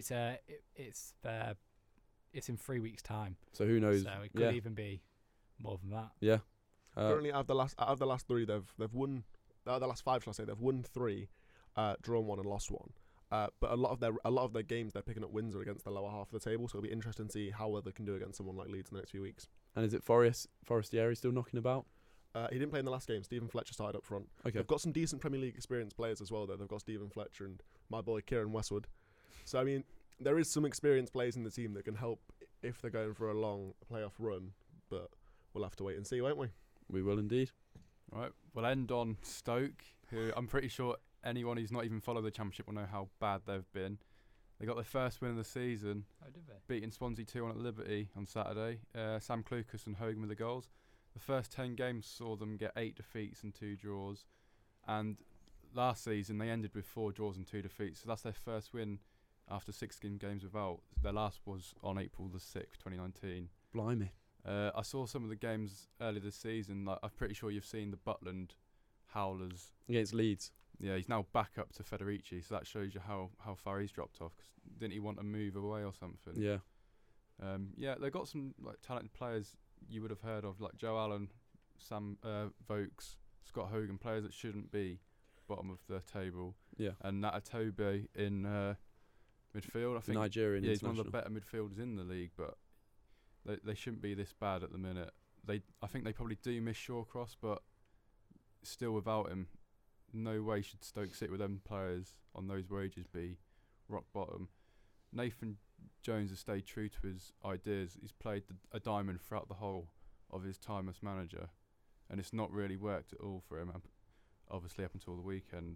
3 weeks' time. So who knows? So it could even be more than that. Yeah. Currently, out of the last 3, they've won. The last 5, shall I say? They've won 3, drawn 1, and lost 1. But a lot of their games they're picking up wins are against the lower half of the table, so it'll be interesting to see how well they can do against someone like Leeds in the next few weeks. And is it Forestieri still knocking about? He didn't play in the last game. Stephen Fletcher started up front. Okay. They've got some decent Premier League experienced players as well, though. They've got Stephen Fletcher and my boy Kieran Westwood. So, I mean, there is some experienced players in the team that can help if they're going for a long playoff run, but we'll have to wait and see, won't we? We will indeed. Right, we'll end on Stoke, who I'm pretty sure anyone who's not even followed the Championship will know how bad they've been. They got their first win of the season, Oh, did they? beating Swansea 2-1 at Liberty on Saturday. Sam Clucas and Hogan with the goals. The first 10 games saw them get 8 defeats and 2 draws. And last season they ended with 4 draws and 2 defeats. So that's their first win after 16 games without. Their last was on April the 6th, 2019. Blimey. I saw some of the games earlier this season. Like, I'm pretty sure you've seen the Butland Howlers. Against Leeds. Yeah, he's now back up to Federici, so that shows you how far he's dropped off. 'Cause didn't he want to move away or something? Yeah. Yeah, they've got some talented players you would have heard of, like Joe Allen, Sam Vokes, Scott Hogan, players that shouldn't be bottom of the table. Yeah. And Natatobe in midfield. I think Nigerian he's one international. of the better midfielders in the league, but they shouldn't be this bad at the minute. I think they probably do miss Shawcross, but still without him, no way should Stoke sit with them players on those wages be rock bottom. Nathan Jones has stayed true to his ideas. He's played a diamond throughout the whole of his time as manager, and it's not really worked at all for him, obviously up until the weekend.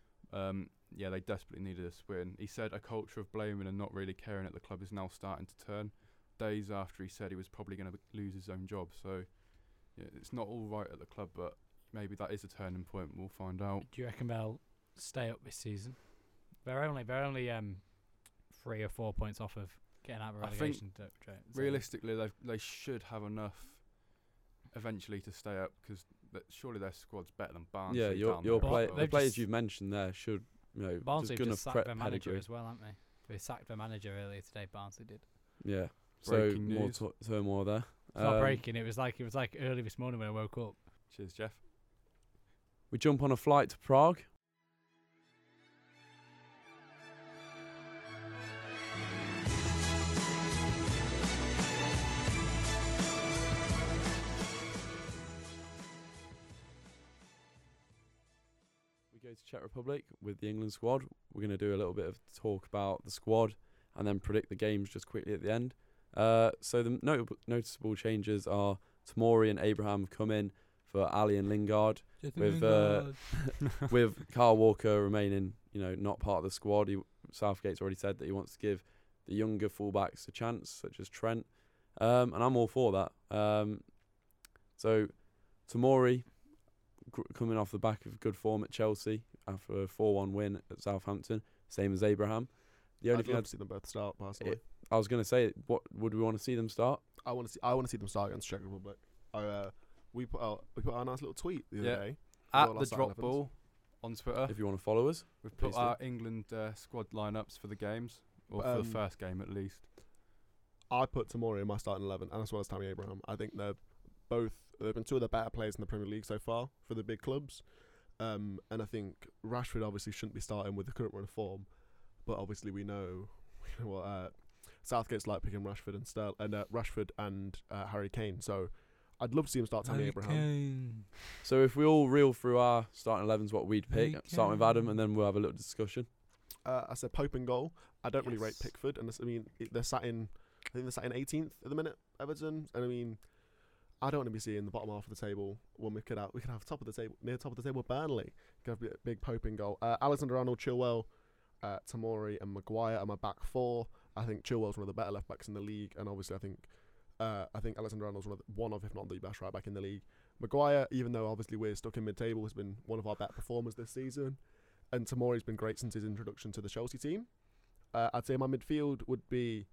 Yeah, they desperately needed a win. He said a culture of blaming and not really caring at the club is now starting to turn, days after he said he was probably going to lose his own job. So yeah, it's not all right at the club, but maybe that is a turning point. We'll find out. Do you reckon they'll stay up this season? They're only 3 or 4 points off of getting out of I think relegation. Realistically, they should have enough eventually to stay up, because surely their squad's better than Barnsley. Yeah, down your there as play, well. the players you've mentioned there should, Barnsley just good enough just sacked their manager pedigree. as well, haven't they? They sacked their manager earlier today. Barnsley did. Yeah. Breaking so more news. turmoil there. It's not breaking. It was like early this morning when I woke up. Cheers, Jeff. We jump on a flight to Prague. We go to Czech Republic with the England squad. We're going to do a little bit of talk about the squad and then predict the games just quickly at the end. So the noticeable changes are Tomori and Abraham have come in for Ali and Lingard, with Kyle Walker remaining, not part of the squad. Southgate's already said that he wants to give the younger fullbacks a chance, such as Trent, and I'm all for that. So Tomori coming off the back of good form at Chelsea after a 4-1 win at Southampton, same as Abraham. The only I'd thing love to see them both start, personally. I was going to say, what would we want to see them start? I want to see them start against Czech Republic. We put out a nice little tweet the other day. at our the last drop 11s. ball on Twitter. If you want to follow us, We've put please do. our England squad lineups for the games, or for the first game at least. I put Tomori in my starting 11, and as well as Tammy Abraham. I think they've been two of the better players in the Premier League so far for the big clubs. And I think Rashford obviously shouldn't be starting with the current run of form, but obviously we know what Southgate's like picking Rashford and Harry Kane. So I'd love to see him start Tammy Abraham. So if we all reel through our starting 11s, what we'd pick, starting with Adam, and then we'll have a little discussion. I said Pope in goal. I don't really rate Yes. Pickford, and they're sat in 18th at the minute, Everton, and I mean, I don't want to be seeing the bottom half of the table when we could have top of the table, near top of the table, Burnley. Could have a big Pope in goal. Alexander-Arnold, Chilwell, Tomori, and Maguire are my back four. I think Chilwell's one of the better left backs in the league, and obviously I think Alexander-Arnold's one of, if not the best right back in the league. Maguire, even though obviously we're stuck in mid-table, has been one of our better performers this season, and Tomori's been great since his introduction to the Chelsea team. I'd say my midfield would be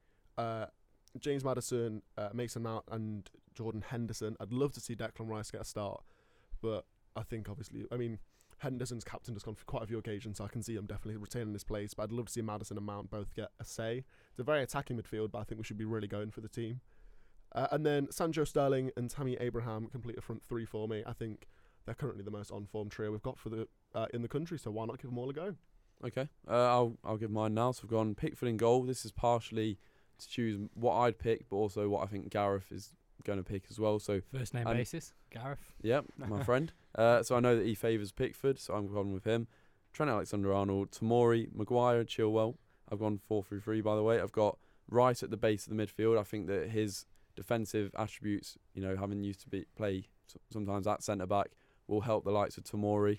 James Maddison, Mason Mount, and Jordan Henderson. I'd love to see Declan Rice get a start, but I think obviously, Henderson's captain has gone for quite a few occasions, so I can see him definitely retaining his place, but I'd love to see Maddison and Mount both get a say. It's a very attacking midfield, but I think we should be really going for the team. And then Sancho, Sterling, and Tammy Abraham complete a front three for me. I think they're currently the most on-form trio we've got in the country, so why not give them all a go? Okay, I'll give mine now. So I've gone Pickford in goal. This is partially to choose what I'd pick, but also what I think Gareth is going to pick as well. So First name basis, Gareth. Yep, my friend. So I know that he favours Pickford, so I'm going with him. Trent Alexander-Arnold, Tomori, Maguire, Chilwell. I've gone 4-3-3, by the way. I've got Rice at the base of the midfield. I think that his defensive attributes, having used to play sometimes at centre-back, will help the likes of Tomori,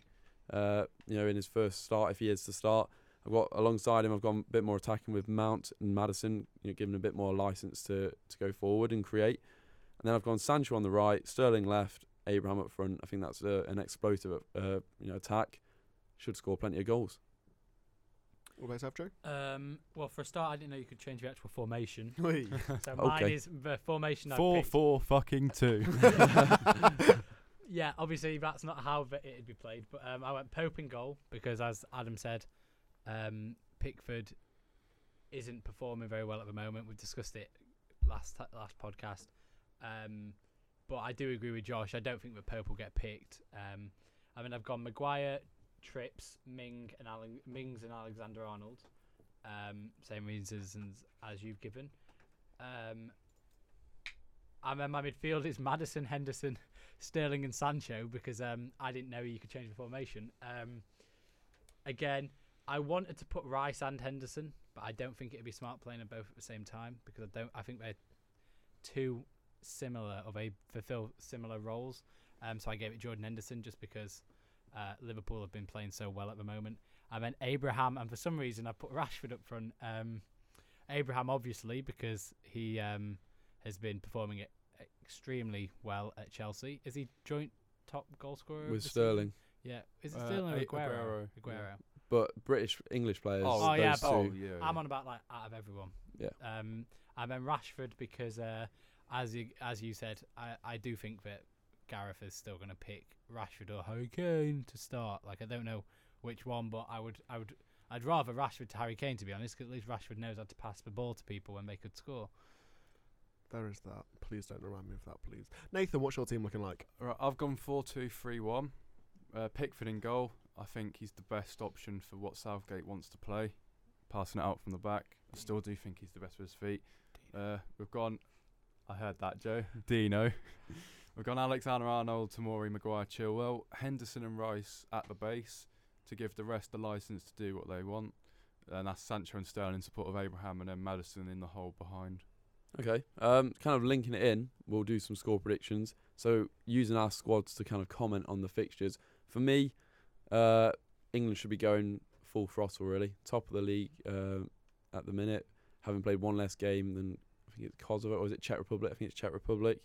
in his first start, if he is to start. I've got, alongside him, I've gone a bit more attacking with Mount and Maddison, giving a bit more licence to go forward and create. And then I've gone Sancho on the right, Sterling left, Abraham up front. I think that's an explosive attack. Should score plenty of goals. What about yourself, Joe? Well, for a start, I didn't know you could change your actual formation. Wait. So mine Okay. is the formation I picked. 4-4-2. Yeah, obviously that's not how it'd be played, but I went Pope in goal because, as Adam said, Pickford isn't performing very well at the moment. We've discussed it last podcast, but I do agree with Josh. I don't think that Pope will get picked. I've gone Maguire, Trips, Mings and Alexander-Arnold. Same reasons as you've given. My midfield is Maddison, Henderson, Sterling and Sancho because I didn't know you could change the formation. Again, I wanted to put Rice and Henderson, but I don't think it'd be smart playing them both at the same time because I think they're too similar, or they fulfill similar roles. So I gave it Jordan Henderson just because Liverpool have been playing so well at the moment. And then Abraham, and for some reason I put Rashford up front. Abraham obviously because he has been performing it extremely well at Chelsea. Is he joint top goal scorer With this Sterling. season? Yeah. Is it Sterling or Aguero? Aguero. But English players. Oh, yeah, those but- two. yeah. I'm on about out of everyone. Yeah. And then Rashford because as you said, I do think that Gareth is still going to pick Rashford or Harry Kane to start. Like I don't know which one, but I'd rather Rashford to Harry Kane, to be honest, because at least Rashford knows how to pass the ball to people when they could score. There is that. Please don't remind me of that, please. Nathan, what's your team looking like? Right, I've gone 4-2-3-1. Pickford in goal. I think he's the best option for what Southgate wants to play. Passing it out from the back. I still do think he's the best with his feet. We've gone... I heard that, Joe. Dino. We've gone Alexander-Arnold, Tomori, Maguire, Chilwell, Henderson and Rice at the base to give the rest the licence to do what they want. And that's Sancho and Sterling in support of Abraham, and then Maddison in the hole behind. Okay. Kind of linking it in, we'll do some score predictions. So using our squads to kind of comment on the fixtures. For me, England should be going full throttle, really. Top of the league at the minute. Having played one less game than, I think it's Kosovo, or is it Czech Republic? I think it's Czech Republic.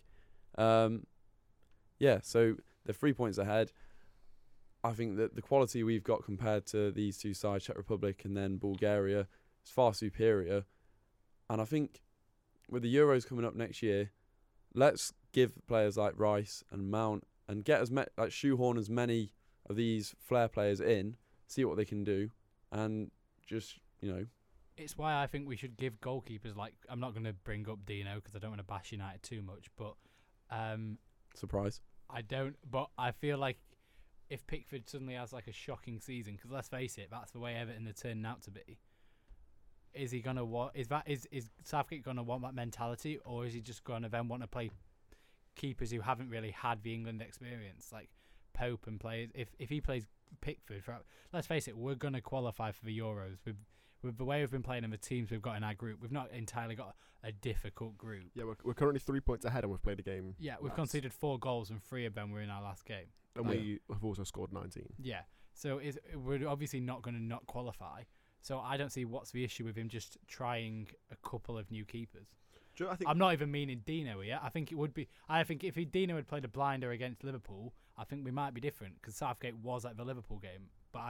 So they're 3 points ahead. I think that the quality we've got compared to these two sides, Czech Republic and then Bulgaria, is far superior. And I think with the Euros coming up next year, let's give players like Rice and Mount and get shoehorn as many of these flair players in, see what they can do, and just, It's why I think we should give goalkeepers, like, I'm not going to bring up Dino because I don't want to bash United too much, but surprise. but I feel like if Pickford suddenly has like a shocking season, because let's face it, that's the way Everton are turning out to be. Is he gonna is Southgate gonna want that mentality, or is he just gonna then want to play keepers who haven't really had the England experience, like Pope and players? If he plays Pickford, let's face it, we're gonna qualify for the Euros with the way we've been playing and the teams we've got in our group. We've not entirely got a difficult group. Yeah, we're currently 3 points ahead and we've played a game. Yeah, we've conceded 4 goals and 3 of them were in our last game. And we have also scored 19. Yeah, so we're obviously not going to not qualify. So I don't see what's the issue with him just trying a couple of new keepers. I'm not even meaning Dino here. I think it would be. I think if Dino had played a blinder against Liverpool, I think we might be different because Southgate was at the Liverpool game. But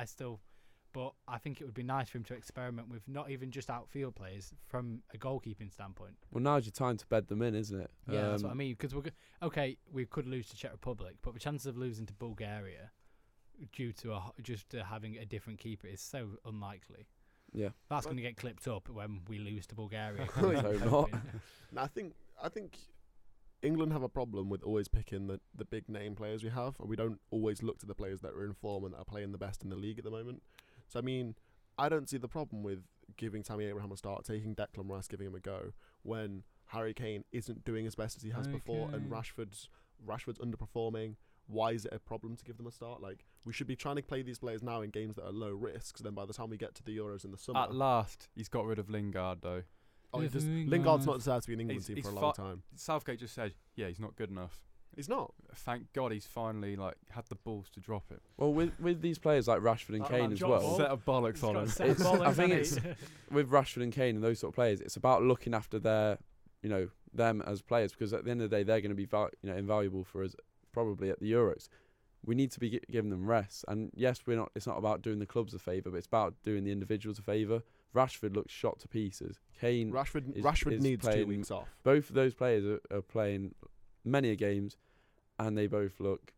I think it would be nice for him to experiment with not even just outfield players from a goalkeeping standpoint. Well, now's your time to bed them in, isn't it? Yeah, that's what I mean. Because we could lose to Czech Republic, but the chances of losing to Bulgaria due to having a different keeper is so unlikely. Yeah, that's going to get clipped up when we lose to Bulgaria. Not. I think England have a problem with always picking the big name players we have, and we don't always look to the players that are in form and that are playing the best in the league at the moment. So I mean, I don't see the problem with giving Tammy Abraham a start, taking Declan Rice, giving him a go, when Harry Kane isn't doing as best as he has before, and Rashford's underperforming. Why is it a problem to give them a start? Like, we should be trying to play these players now in games that are low risk, so then by the time we get to the Euros in the summer... At last, he's got rid of Lingard, though. Lingard's not deserved to be an England team for a long time. Southgate just said, yeah, he's not good enough. He's not. Thank God he's finally had the balls to drop it. Well, with these players like Rashford and Kane as well... Set of bollocks on him. I think it's... with Rashford and Kane and those sort of players, it's about looking after them as players, because at the end of the day, they're going to be invaluable for us probably at the Euros. We need to be giving them rest, and yes, it's not about doing the clubs a favour, but it's about doing the individuals a favour. Rashford looks shot to pieces. Kane, Rashford needs 2 weeks off. Both of those players are playing many games, and they both look,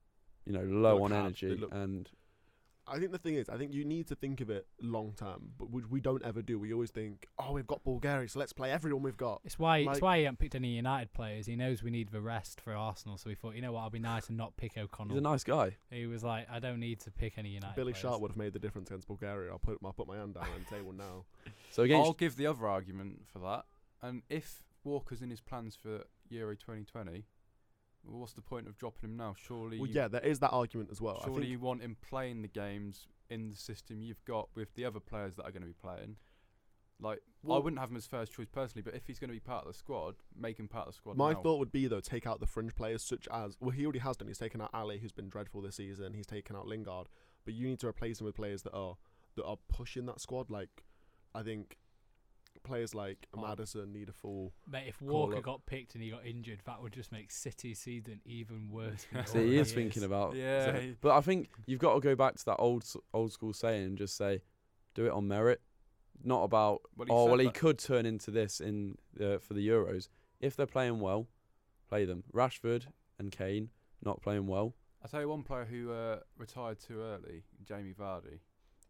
low on energy. And I think the thing is, you need to think of it long term, but we don't ever do. We always think, we've got Bulgaria, so let's play everyone we've got. It's why he hasn't picked any United players. He knows we need the rest for Arsenal, so he thought, you know what, I'll be nice and not pick O'Connell. He's a nice guy. He was like, I don't need to pick any United Billy players. Sharp would have made the difference against Bulgaria. I'll put my hand down and tell one now. So I'll give the other argument for that. And if Walker's in his plans for Euro 2020, well, what's the point of dropping him now? Surely. Well, there is that argument as well. Surely you want him playing the games in the system you've got with the other players that are going to be playing. I wouldn't have him as first choice personally, but if he's going to be part of the squad, make him part of the squad. My thought would be, though, take out the fringe players such as... Well, he already has done. He's taken out Ali, who's been dreadful this season. He's taken out Lingard. But you need to replace him with players that are pushing that squad. Like, I think players like Maddison need a full... Mate, if Walker got picked and he got injured, that would just make City's season even worse. So he is thinking about... Yeah. But I think you've got to go back to that old school saying and just say, do it on merit. Not about, he could turn into this for the Euros. If they're playing well, play them. Rashford and Kane not playing well. I'll tell you one player who retired too early, Jamie Vardy.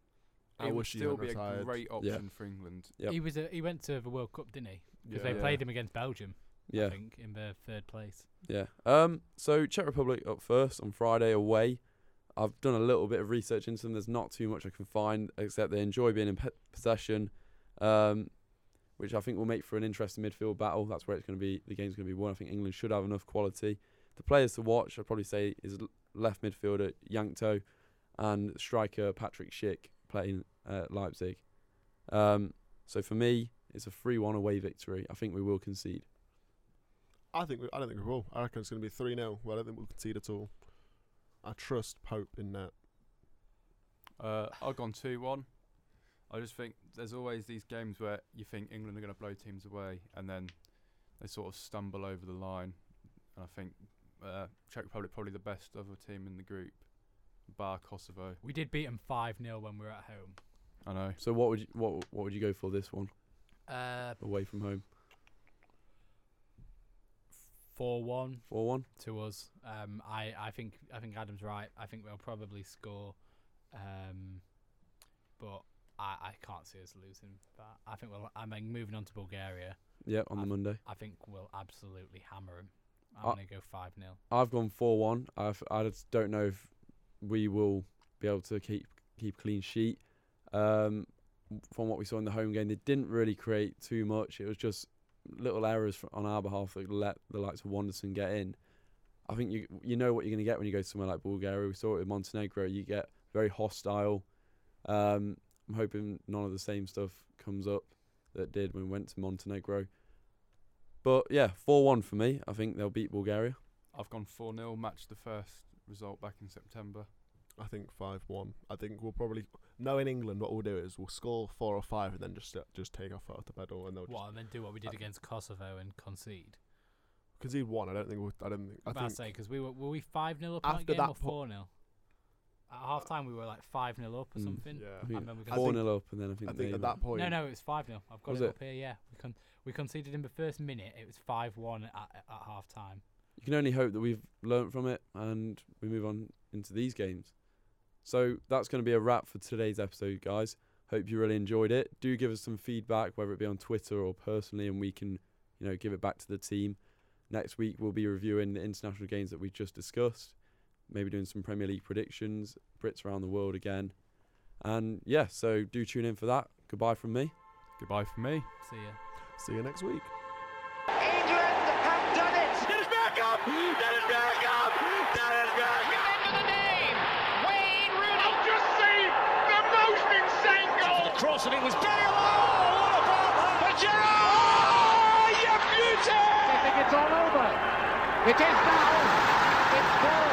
I wish he would still had be retired. a great option for England. Yep. He went to the World Cup, didn't he? Because they played him against Belgium, I think, in the 3rd place. Yeah. So Czech Republic up first on Friday away. I've done a little bit of research into them. There's not too much I can find, except they enjoy being in possession, which I think will make for an interesting midfield battle. That's where it's going to be. The game's going to be won. I think England should have enough quality. The players to watch, I'd probably say, is left midfielder Yankto and striker Patrick Schick playing Leipzig. So for me, it's a 3-1 away victory. I think we will concede. I don't think we will. I reckon it's going to be 3-0. Well, I don't think we'll concede at all. I trust Pope in that. I've gone 2-1. I just think there's always these games where you think England are going to blow teams away, and then they sort of stumble over the line. And I think Czech Republic probably the best other team in the group, bar Kosovo. We did beat them 5-0 when we were at home. I know. So what would you go for this one? Away from home. 4-1. 4-1. To us. I think Adam's right. I think they'll probably score, but I can't see us losing that. I think moving on to Bulgaria. Yeah, on the Monday. I think we'll absolutely hammer them. I'm going to go 5-0. I've gone 4-1. I just don't know if we will be able to keep clean sheet. From what we saw in the home game, they didn't really create too much. It was just little errors on our behalf that let the likes of Wanderson get in. I think you know what you're going to get when you go somewhere like Bulgaria. We saw it with Montenegro. You get very hostile. I'm hoping none of the same stuff comes up that did when we went to Montenegro. But yeah, 4-1 for me. I think they'll beat Bulgaria. I've gone 4-0, matched the first result back in September. I think 5-1. I think we'll probably, knowing England, what we'll do is we'll score 4 or 5 and then just take our foot off the pedal and they'll and then do what we did against Kosovo and concede. Concede 1. I don't think. I think because were we 5-0 up after in that game that or 4-0? At half time we were like 5-0 up or something. Yeah. I remember 4-0 up and then I think at that point. No, it was 5-0. I've got it up here. Yeah, we conceded in the first minute. It was 5-1 at half time. You can only hope that we've learnt from it and we move on into these games. So that's going to be a wrap for today's episode, guys. Hope you really enjoyed it. Do give us some feedback, whether it be on Twitter or personally, and we can, give it back to the team. Next week we'll be reviewing the international games that we just discussed. Maybe doing some Premier League predictions, Brits around the world again. And yeah, so do tune in for that. Goodbye from me. Goodbye from me. See ya. See you next week. England have done it! Dennis Bergkamp! Dennis Bergkamp! Dennis Bergkamp! Remember the name! Wayne Rooney! I've just seen the most insane goal! The cross and it was Bale! Oh, what about that? For Gerrard! Oh, you beauty! They think it's all over. It is now. It's 4